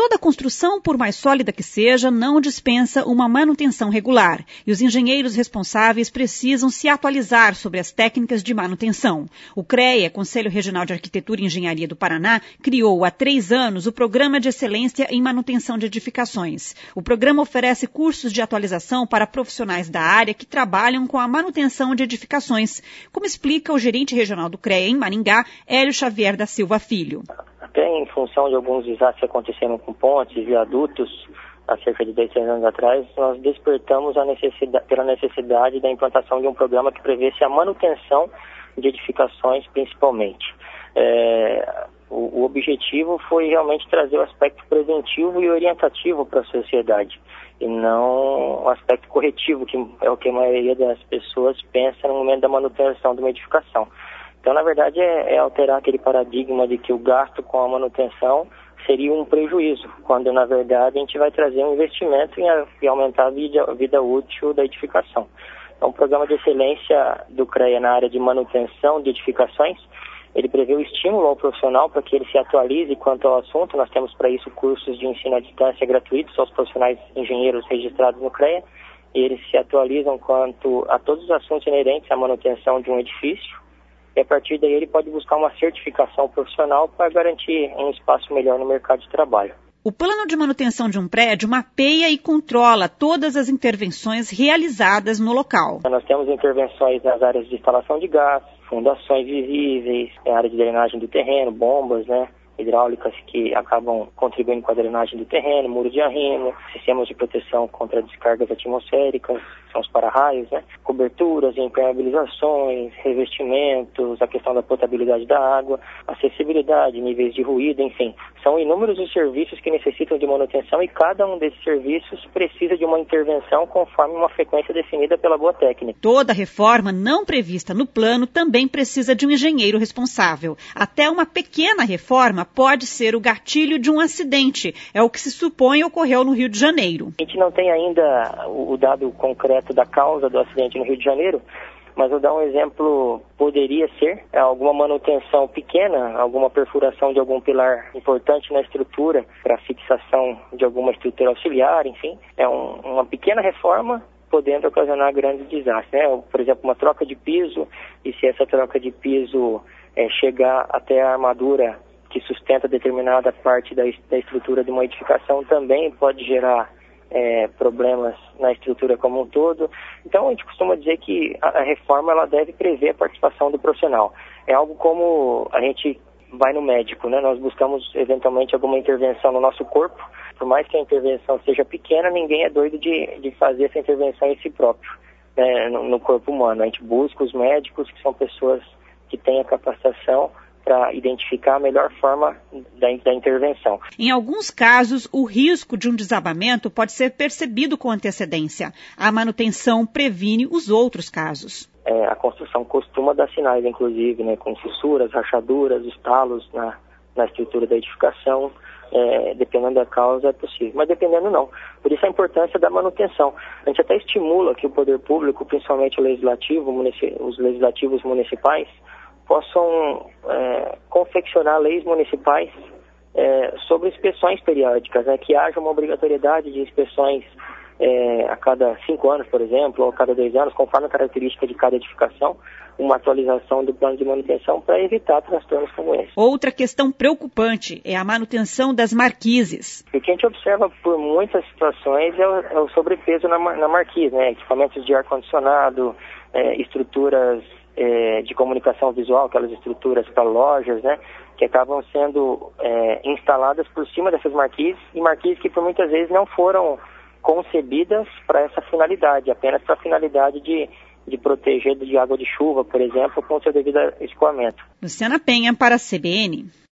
Toda construção, por mais sólida que seja, não dispensa uma manutenção regular, e os engenheiros responsáveis precisam se atualizar sobre as técnicas de manutenção. O CREA, Conselho Regional de Arquitetura e Engenharia do Paraná, criou há 3 anos o Programa de Excelência em Manutenção de Edificações. O programa oferece cursos de atualização para profissionais da área que trabalham com a manutenção de edificações, como explica o gerente regional do CREA em Maringá, Hélio Xavier da Silva Filho. Até em função de alguns desastres que aconteceram com pontes, viadutos, há cerca de 10 anos atrás, nós despertamos pela necessidade da implantação de um programa que prevesse a manutenção de edificações, principalmente. O objetivo foi realmente trazer o aspecto preventivo e orientativo para a sociedade, e não o aspecto corretivo, que é o que a maioria das pessoas pensa no momento da manutenção de uma edificação. Então, na verdade, é alterar aquele paradigma de que o gasto com a manutenção seria um prejuízo, quando, na verdade, a gente vai trazer um investimento em aumentar a vida útil da edificação. Então, o Programa de Excelência do CREA na área de manutenção de edificações, ele prevê o estímulo ao profissional para que ele se atualize quanto ao assunto. Nós temos para isso cursos de ensino à distância gratuitos aos profissionais engenheiros registrados no CREA, e eles se atualizam quanto a todos os assuntos inerentes à manutenção de um edifício. E a partir daí ele pode buscar uma certificação profissional para garantir um espaço melhor no mercado de trabalho. O plano de manutenção de um prédio mapeia e controla todas as intervenções realizadas no local. Nós temos intervenções nas áreas de instalação de gás, fundações visíveis, área de drenagem do terreno, bombas, hidráulicas que acabam contribuindo com a drenagem do terreno, muro de arrimo, sistemas de proteção contra descargas atmosféricas, são os para-raios, coberturas, impermeabilizações, revestimentos, a questão da potabilidade da água, acessibilidade, níveis de ruído, enfim. São inúmeros os serviços que necessitam de manutenção e cada um desses serviços precisa de uma intervenção conforme uma frequência definida pela boa técnica. Toda reforma não prevista no plano também precisa de um engenheiro responsável. Até uma pequena reforma pode ser o gatilho de um acidente. É o que se supõe ocorreu no Rio de Janeiro. A gente não tem ainda o dado concreto da causa do acidente no Rio de Janeiro, mas vou dar um exemplo. Poderia ser alguma manutenção pequena, alguma perfuração de algum pilar importante na estrutura para fixação de alguma estrutura auxiliar, enfim. É uma pequena reforma podendo ocasionar grandes desastres. Por exemplo, uma troca de piso, e se essa troca de piso chegar até a armadura que sustenta determinada parte da estrutura de uma edificação, também pode gerar problemas na estrutura como um todo. Então, a gente costuma dizer que a reforma ela deve prever a participação do profissional. É algo como a gente vai no médico, Nós buscamos, eventualmente, alguma intervenção no nosso corpo. Por mais que a intervenção seja pequena, ninguém é doido de fazer essa intervenção em si próprio, no corpo humano. A gente busca os médicos, que são pessoas que têm a capacitação para identificar a melhor forma da intervenção. Em alguns casos, o risco de um desabamento pode ser percebido com antecedência. A manutenção previne os outros casos. A construção costuma dar sinais, inclusive, com fissuras, rachaduras, estalos na estrutura da edificação. Dependendo da causa é possível, mas dependendo não. Por isso a importância da manutenção. A gente até estimula que o poder público, principalmente o legislativo, os legislativos municipais, possam confeccionar leis municipais sobre inspeções periódicas, que haja uma obrigatoriedade de inspeções a cada 5 anos, por exemplo, ou a cada 10 anos, conforme a característica de cada edificação, uma atualização do plano de manutenção para evitar transtornos como esse. Outra questão preocupante é a manutenção das marquises. O que a gente observa por muitas situações é o sobrepeso na marquise, equipamentos de ar-condicionado, estruturas de comunicação visual, aquelas estruturas para lojas, que acabam sendo instaladas por cima dessas marquises, e marquises que por muitas vezes não foram concebidas para essa finalidade, apenas para a finalidade de proteger de água de chuva, por exemplo, com o seu devido escoamento. Luciana Penha para a CBN.